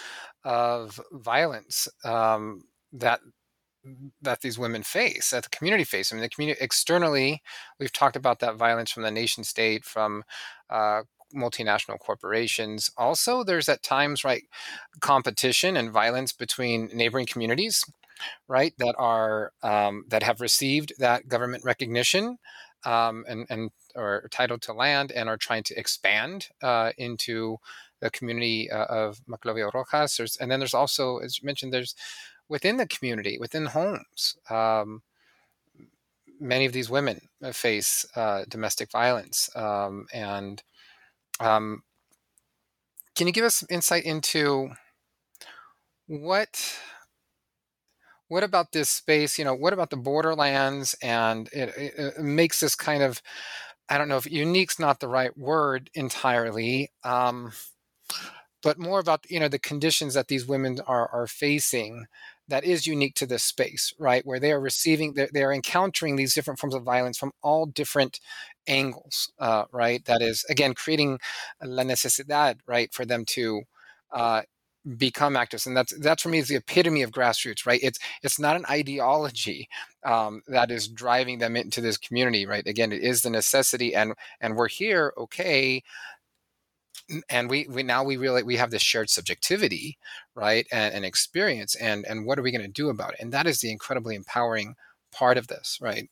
of violence um, that that these women face, that the community face. I mean, the community externally, we've talked about that violence from the nation state, from uh, multinational corporations. Also, there's at times, right, competition and violence between neighboring communities, right, that are um, that have received that government recognition um, and and are titled to land and are trying to expand uh, into the community uh, of Maclovio Rojas. There's, and then there's also, as you mentioned, there's within the community, within homes. Um, many of these women face uh, domestic violence. Um, and um, can you give us some insight into what what about this space? You know, what about the borderlands? And it, it, it makes this kind of, I don't know if unique's not the right word entirely, um, but more about, you know, the conditions that these women are are facing that is unique to this space, right? Where they are receiving, they're, they're encountering these different forms of violence from all different angles, uh, right? That is, again, creating la necesidad, right, for them to uh, become activists. And that's, that's for me is the epitome of grassroots, right? It's, it's not an ideology um, that is driving them into this community, right? Again, it is the necessity, and, and we're here, okay, and we, we now we really we have this shared subjectivity, right, and, and experience, and and what are we going to do about it? And that is the incredibly empowering part of this, right?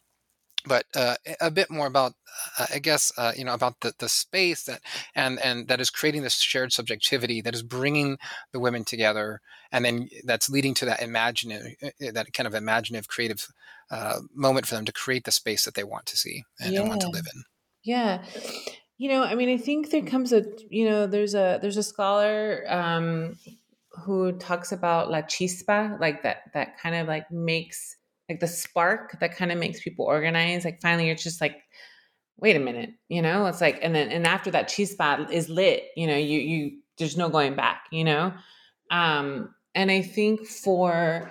But uh, a bit more about, uh, I guess, uh, you know, about the, the space that and and that is creating this shared subjectivity that is bringing the women together, and then that's leading to that imaginative, that kind of imaginative, creative uh, moment for them to create the space that they want to see and, Yeah. and want to live in. Yeah. You know, I mean, I think there comes a, you know, there's a, there's a scholar um, who talks about la chispa, like that, that kind of like makes, like the spark that kind of makes people organize. Like finally you're just like, wait a minute, you know, it's like, and then, and after that chispa is lit, you know, you, you, there's no going back, you know? Um, and I think for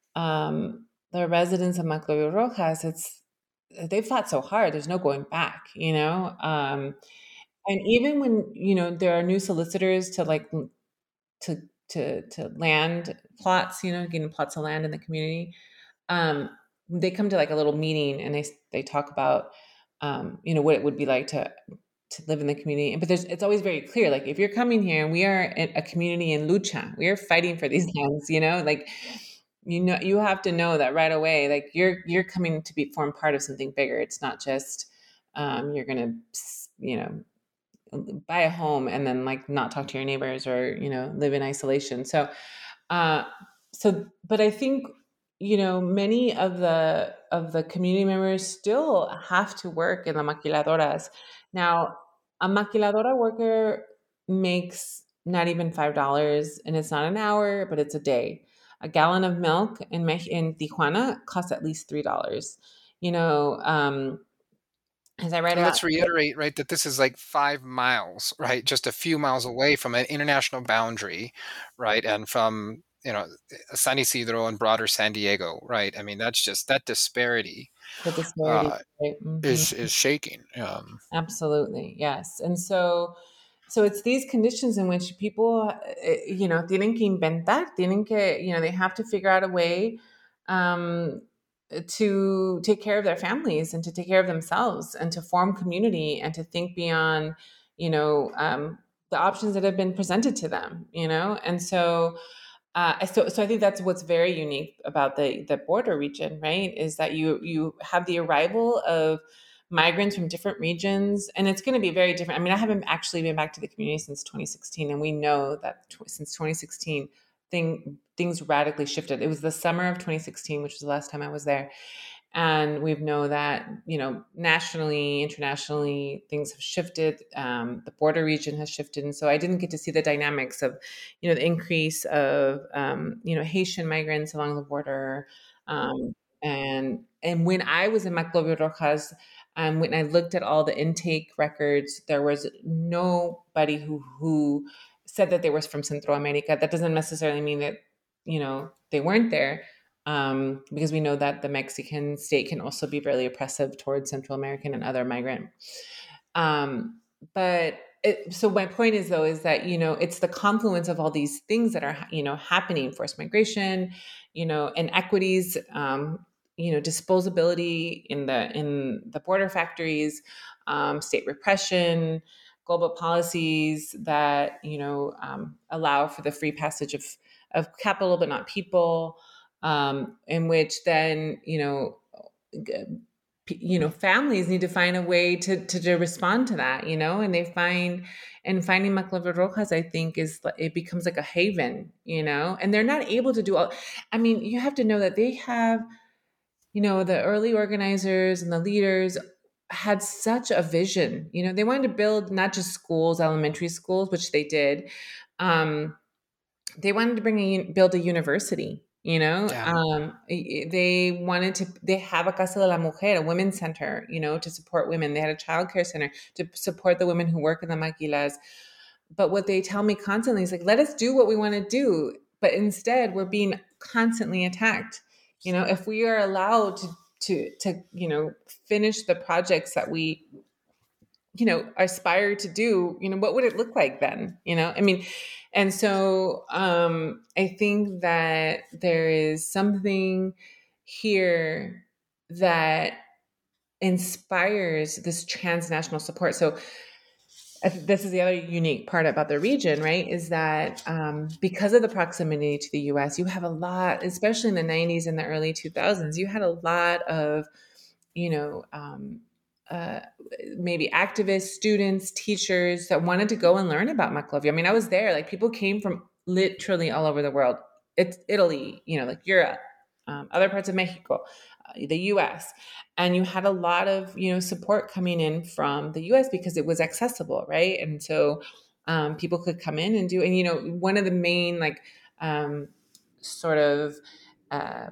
um, the residents of Maclovio Rojas, it's, they've fought so hard, there's no going back, you know? Um, and even when, you know, there are new solicitors to like, to, to, to land plots, you know, getting plots of land in the community, um, they come to like a little meeting and they, they talk about, um, you know, what it would be like to, to live in the community. But there's, it's always very clear. Like if you're coming here and we are a community in lucha, we are fighting for these lands, you know, like, you know, you have to know that right away, like you're, you're coming to be form part of something bigger. It's not just, um, you're going to, you know, buy a home and then like not talk to your neighbors or, you know, live in isolation. So, uh, so, but I think, you know, many of the, of the community members still have to work in the maquiladoras. Now, a maquiladora worker makes not even five dollars, and it's not an hour, but it's a day. A gallon of milk in in Tijuana costs at least three dollars. You know, um, as I write And about, let's reiterate, right, that this is like five miles, right, just a few miles away from an international boundary, right, and from, you know, San Isidro and broader San Diego, right? I mean, that's just, that disparity, the disparity, uh, right? Mm-hmm. is is shaking. Um, Absolutely, yes. And so, so it's these conditions in which people, you know, tienen que inventar, tienen que, you know, they have to figure out a way um, to take care of their families and to take care of themselves and to form community and to think beyond, you know, um, the options that have been presented to them, you know? And so, uh, so, so I think that's what's very unique about the, the border region, right? Is that you, you have the arrival of migrants from different regions, and it's going to be very different. I mean, I haven't actually been back to the community since twenty sixteen, and we know that tw- since twenty sixteen, thing, things radically shifted. It was the summer of twenty sixteen, which was the last time I was there. And we know that, you know, nationally, internationally, things have shifted. Um, the border region has shifted. And so I didn't get to see the dynamics of, you know, the increase of, um, you know, Haitian migrants along the border. Um, and, and when I was in Maclovio Rojas, um, when I looked at all the intake records, there was nobody who, who said that they were from Central America. That doesn't necessarily mean that, you know, they weren't there. Um, because we know that the Mexican state can also be really oppressive towards Central American and other migrant. Um, but it, so my point is though, is that, you know, it's the confluence of all these things that are, you know, happening: forced migration, you know, inequities, um, you know, disposability in the, in the border factories, um, state repression, global policies that, you know, um, allow for the free passage of, of capital, but not people, um, in which then, you know, you know, families need to find a way to, to, to respond to that, you know, and they find, and finding Maclovio Rojas, I think, is, it becomes like a haven, you know, and they're not able to do all, I mean, you have to know that they have, you know, the early organizers and the leaders had such a vision, you know, they wanted to build not just schools, elementary schools, which they did. Um, they wanted to bring a, build a university, you know, Yeah. um, they wanted to, they have a Casa de la Mujer, a women's center, you know, to support women. They had a childcare center to support the women who work in the maquilas. But what they tell me constantly is like, let us do what we want to do. But instead we're being constantly attacked. You know, if we are allowed to, to, to, you know, finish the projects that we, you know, aspire to do, you know, what would it look like then? You know, I mean, and so um, I think that there is something here that inspires this transnational support. So I think this is the other unique part about the region, right? Is that um, because of the proximity to the U S, you have a lot, especially in the nineties and the early two thousands, you had a lot of, you know, um, uh, maybe activists, students, teachers that wanted to go and learn about Maclovio. I mean, I was there, like people came from literally all over the world. It's Italy, you know, like Europe, um, other parts of Mexico, uh, the U S. And you had a lot of, you know, support coming in from the U S because it was accessible, right? And so um, people could come in and do, and, you know, one of the main like um, sort of, uh,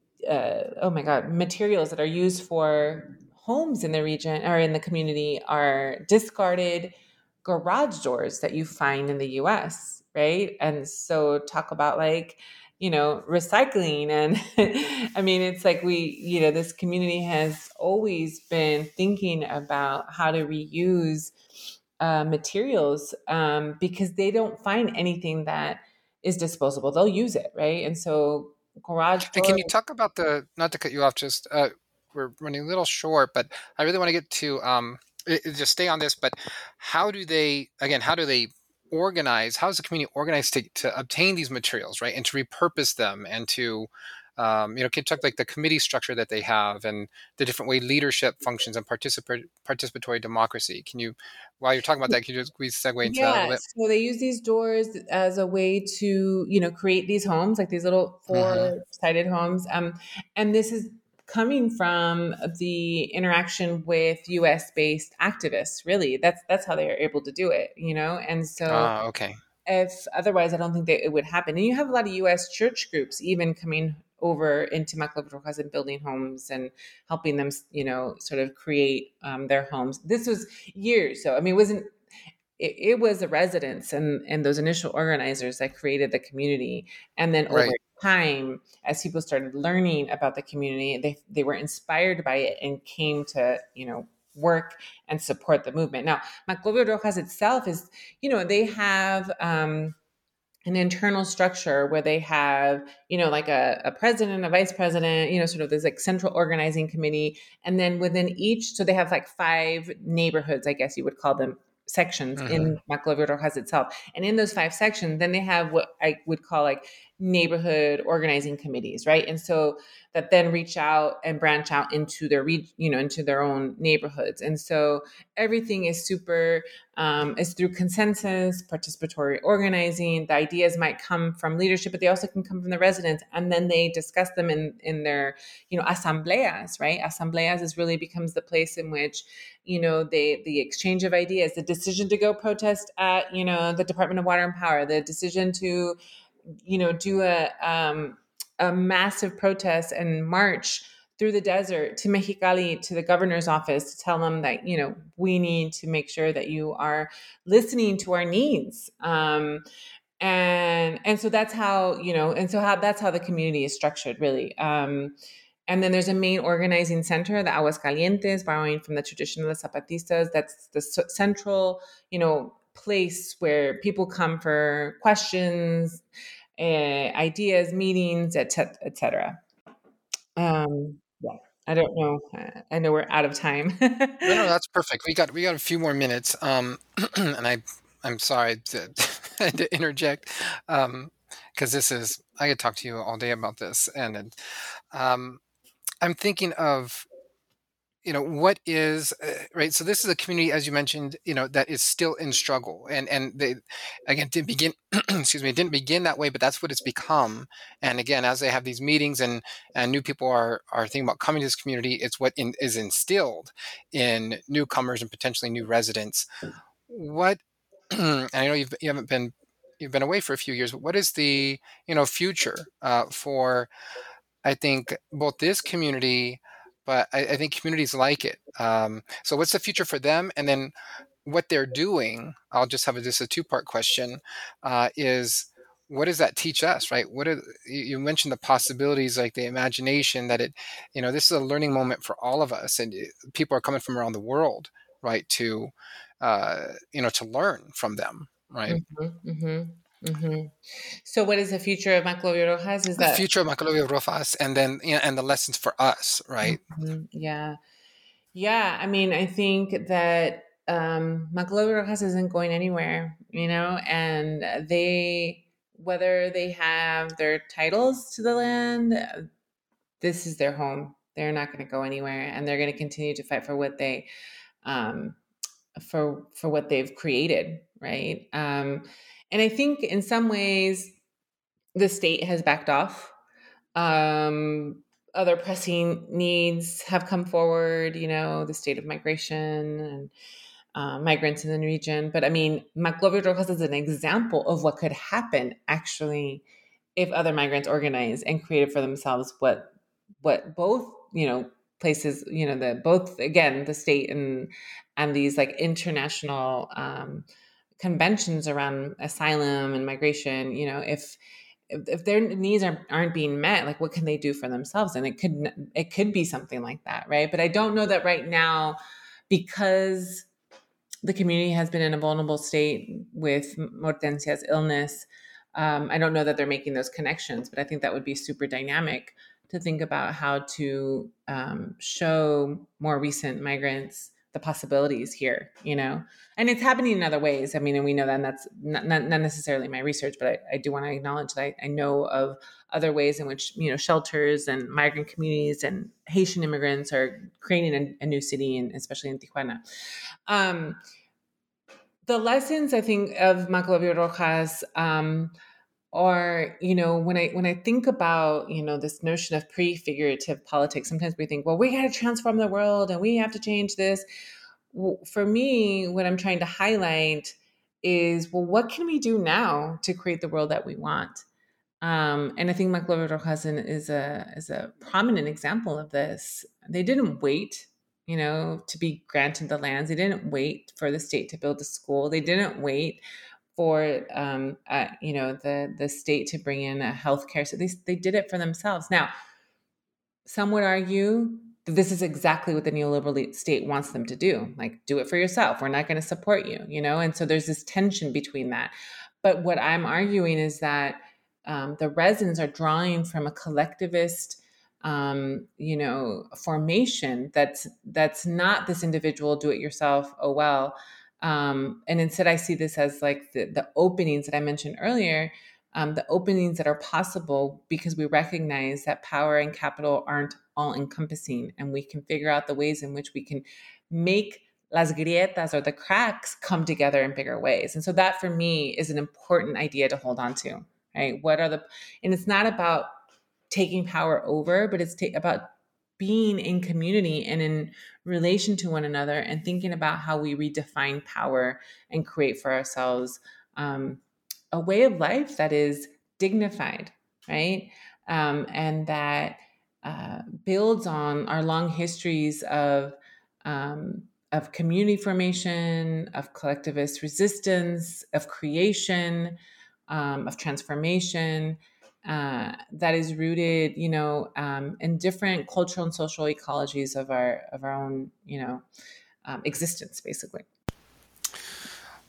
uh, oh my God, materials that are used for homes in the region or in the community are discarded garage doors that you find in the U S, right? And so talk about like, you know, recycling. And I mean, it's like we, you know, this community has always been thinking about how to reuse uh, materials um, because they don't find anything that is disposable. They'll use it, right? And so garage And can you doors. talk about the, not to cut you off, just uh, we're running a little short, but I really want to get to um, it, it- just stay on this. But how do they, again, how do they organize? How is the community organized to, to obtain these materials, right, and to repurpose them and to, um, you know, can you talk like the committee structure that they have and the different way leadership functions and participatory participatory democracy? Can you, while you're talking about that, can you just we segue into that a little Yeah, bit? so they use these doors as a way to, you know, create these homes, like these little Mm-hmm. four-sided homes. Um, and this is coming from the interaction with U S-based activists, really. That's that's how they are able to do it, you know? And so Ah, okay. if otherwise, I don't think that it would happen. And you have a lot of U S church groups even coming over into Maclovio Rojas and building homes and helping them, you know, sort of create um, their homes. This was years. So, I mean, it wasn't, it, it was the residents and, and those initial organizers that created the community. And then over Right. time, as people started learning about the community, they, they were inspired by it and came to, you know, work and support the movement. Now, Maclovio Rojas itself is, you know, they have um, an internal structure where they have, you know, like a, a president, a vice president, you know, sort of this like central organizing committee. And then within each, so they have like five neighborhoods, I guess you would call them, sections Mm-hmm. in Maclovio Rojas itself. And in those five sections, then they have what I would call like neighborhood organizing committees, right? And so that then reach out and branch out into their, re- you know, into their own neighborhoods. And so everything is super, um, is through consensus, participatory organizing. The ideas might come from leadership, but they also can come from the residents. And then they discuss them in, in their, you know, asambleas, right? Asambleas is really becomes the place in which, you know, they, the exchange of ideas, the decision to go protest at, you know, the Department of Water and Power, the decision to, you know, do a, um, a massive protest and march through the desert to Mexicali, to the governor's office, to tell them that, you know, we need to make sure that you are listening to our needs. Um, and, and so that's how, you know, and so how, that's how the community is structured really. Um, and then there's a main organizing center, the Aguascalientes, borrowing from the tradition of the Zapatistas. That's the central, you know, place where people come for questions, uh, ideas, meetings, et cetera, et cetera. Um, yeah, I don't know. Uh, I know we're out of time. No, no, that's perfect. We got we got a few more minutes. Um, and I I'm sorry to, to interject, um, because this is I could talk to you all day about this, and, and um, I'm thinking of you know what is uh, right. So this is a community, as you mentioned, you know, that is still in struggle, and and they again didn't begin. excuse me, didn't begin that way, but that's what it's become. And again, as they have these meetings and and new people are are thinking about coming to this community, it's what in, is instilled in newcomers and potentially new residents. What and I know you've you haven't been you've been away for a few years, but what is the you know future uh, for I think both this community, but I, I think communities like it. Um, so what's the future for them? And then what they're doing, I'll just have a, just a two part question, uh, is what does that teach us, right? What are, you you mentioned the possibilities, like the imagination that it, you know, this is a learning moment for all of us. And uh, people are coming from around the world, right, to, uh, you know, to learn from them, right? Mm-hmm, mm-hmm, mm-hmm. So what is the future of Maclovio Rojas? Is The that future of Maclovio Rojas, and then, you know, and the lessons for us, right? Mhm, yeah. Yeah, I mean, I think that um, Maclovio Rojas isn't going anywhere, you know, and they, whether they have their titles to the land, uh, this is their home. They're not going to go anywhere, and they're going to continue to fight for what they, um, for for what they've created, right? Um, and I think in some ways, the state has backed off. Um, other pressing needs have come forward, you know, the state of migration and uh, migrants in the region. But I mean, Maclovio Rojas is an example of what could happen actually if other migrants organize and created for themselves what what both, you know, places, you know, the both again, the state and and these like international um, conventions around asylum and migration, you know, if if, if their needs aren't, aren't being met, like what can they do for themselves? And it could it could be something like that, right? But I don't know that right now, because the community has been in a vulnerable state with Mortencia's illness. Um, I don't know that they're making those connections, but I think that would be super dynamic to think about how to um, show more recent migrants the possibilities here, you know, and it's happening in other ways. I mean, and we know that, and that's not, not, not necessarily my research, but I, I do want to acknowledge that I, I know of other ways in which, you know, shelters and migrant communities and Haitian immigrants are creating a, a new city, and especially in Tijuana. Um, the lessons, I think, of Maclovio Rojas um, are, you know, when I when I think about, you know, this notion of prefigurative politics, sometimes we think, well, we got to transform the world and we have to change this. Well, for me, what I'm trying to highlight is, well, what can we do now to create the world that we want? Um, and I think Maclovio Rojas is a is a prominent example of this. They didn't wait, you know, to be granted the lands. They didn't wait for the state to build a school. They didn't wait for um, uh, you know, the the state to bring in a healthcare. So they they did it for themselves. Now, some would argue that this is exactly what the neoliberal state wants them to do. Like, do it for yourself. We're not going to support you, you know. And so there's this tension between that. But what I'm arguing is that um, the residents are drawing from a collectivist, um, you know, formation that's that's not this individual do it yourself. Oh well. Um, and instead, I see this as like the, the openings that I mentioned earlier, um, the openings that are possible because we recognize that power and capital aren't all encompassing, and we can figure out the ways in which we can make las grietas or the cracks come together in bigger ways. And so that for me is an important idea to hold on to, right? What are the, and it's not about taking power over, but it's ta- about being in community and in relation to one another and thinking about how we redefine power and create for ourselves um, a way of life that is dignified, right? Um, and that uh, builds on our long histories of um, of community formation, of collectivist resistance, of creation, um, of transformation, uh, that is rooted, you know, um, in different cultural and social ecologies of our of our own, you know, um, existence, basically.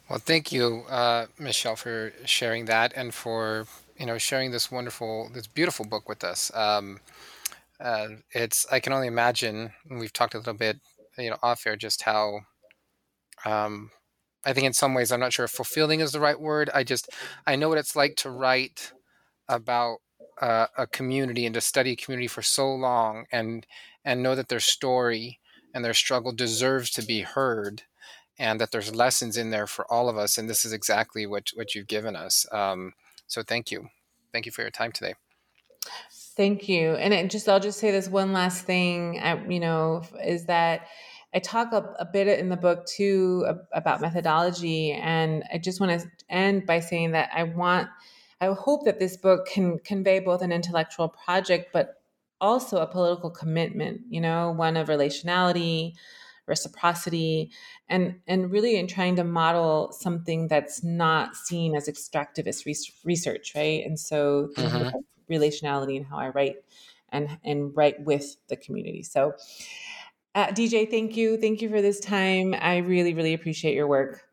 Well, thank you, uh, Michelle, for sharing that and for you know sharing this wonderful, this beautiful book with us. Um, uh, it's I can only imagine. And we've talked a little bit, you know, off air, just how um, I think in some ways I'm not sure if fulfilling is the right word. I just I know what it's like to write about uh, a community and to study a community for so long, and and know that their story and their struggle deserves to be heard, and that there's lessons in there for all of us. And this is exactly what what you've given us. Um, so thank you, thank you for your time today. Thank you. And it just, I'll just say this one last thing, I, you know, is that I talk a, a bit in the book too about methodology. And I just want to end by saying that I want, I hope that this book can convey both an intellectual project, but also a political commitment, you know, one of relationality, reciprocity, and and really in trying to model something that's not seen as extractivist res- research, right? And so thinking Mm-hmm. about relationality and how I write and and write with the community. So, uh, D J, thank you, thank you for this time. I really, really appreciate your work.